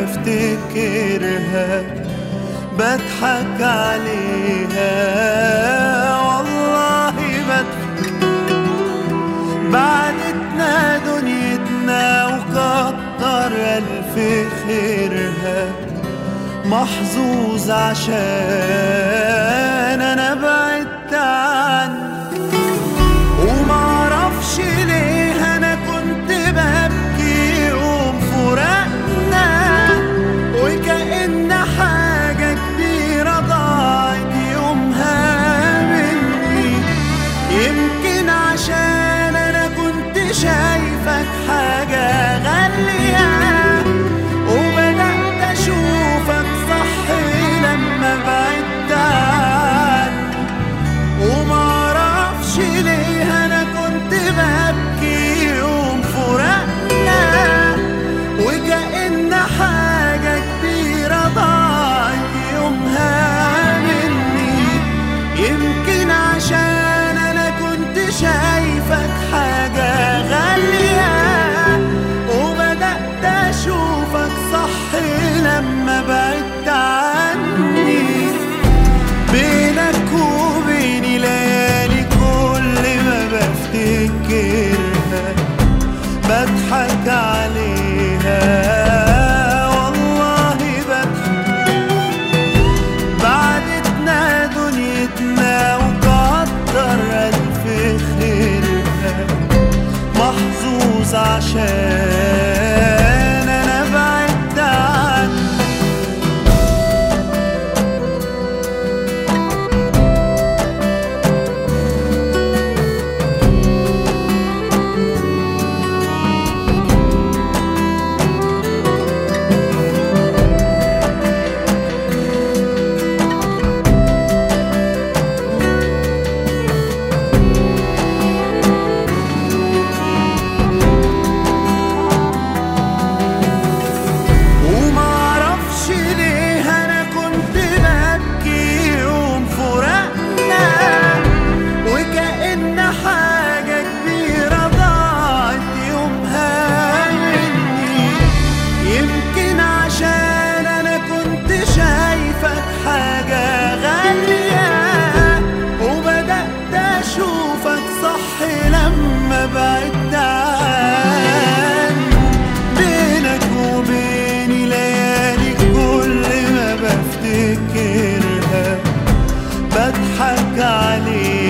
بفتكرها بضحك عليها، والله بضحك. بعدتنا دنيتنا وكتر ألف خيرها، محظوظ عشان أنا بعدت عنك. ومعرفش ليه أنا كنت ببكي يوم فراقنا، وكأن حاجة كبيرة ضاعت يومها مني. يمكن عشان أنا كنت شايفك حاجة غالية، وبدأت أشوفك صح لما بعدت عنك. ومعرفش ليه أنا كنت ببكي يوم فراقنا، وكأن حاجة كبيرة ضاعت يومها مني. يمكن عشان أنا كنت شايفك حاجة غالية، وبدأت أشوفك صح لما بعدت عني. بينك وبيني ليالي كل ما بفتكرها بضحك عليها، والله بضحك. بعدتنا دنيتنا وكتر ألف خيرها، محظوظ عشان أنا بعدت عنك. حاجة غالية، وبدأت أشوفك صح لما بعدت عنك. بينك وبيني ليالي كل ما بفتكرها بضحك عليك.